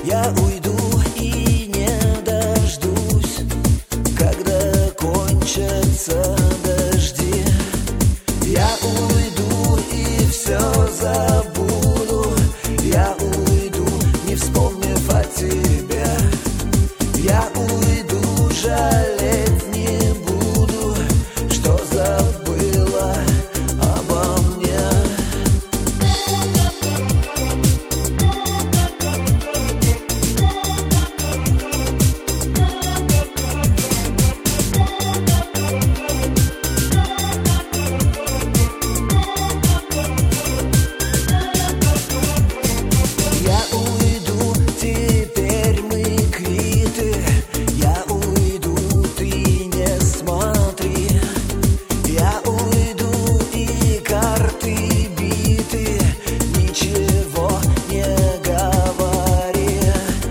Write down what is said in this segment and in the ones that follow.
Я уйду и не дождусь, когда кончатся дожди. Я уйду и все забуду. Я уйду, не вспомнив о тебе. Я уйду, жалеть не буду, что забыла обо мне. Я уйду, теперь мы квиты. Я уйду, ты не смотри. Я уйду, и карты биты. Ничего не говори.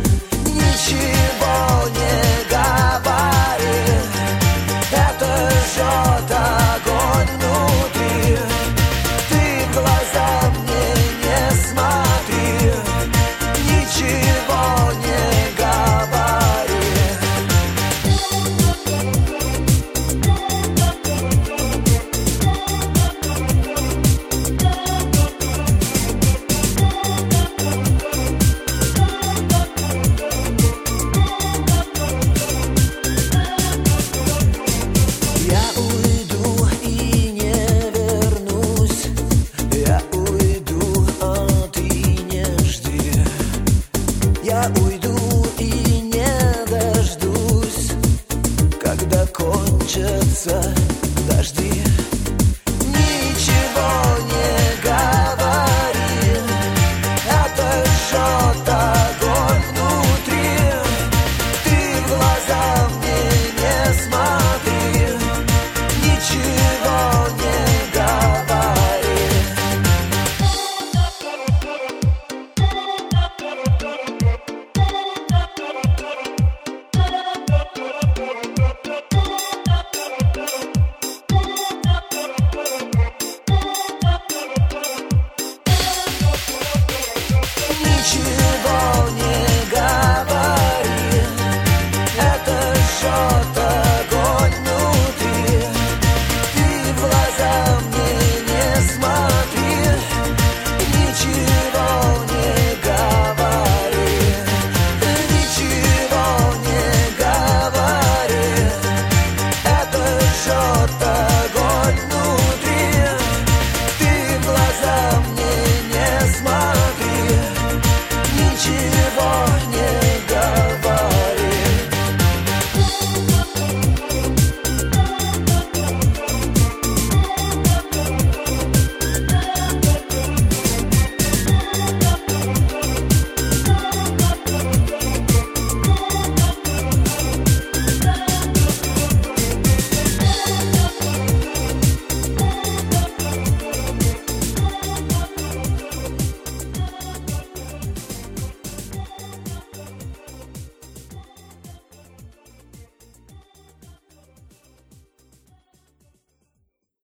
Ничего не говори. Это жжет огонь внутри. Ты в глаза мне не смотри. Ничего не говори. Я уйду и не вернусь. Я уйду, а ты не жди. Я уйду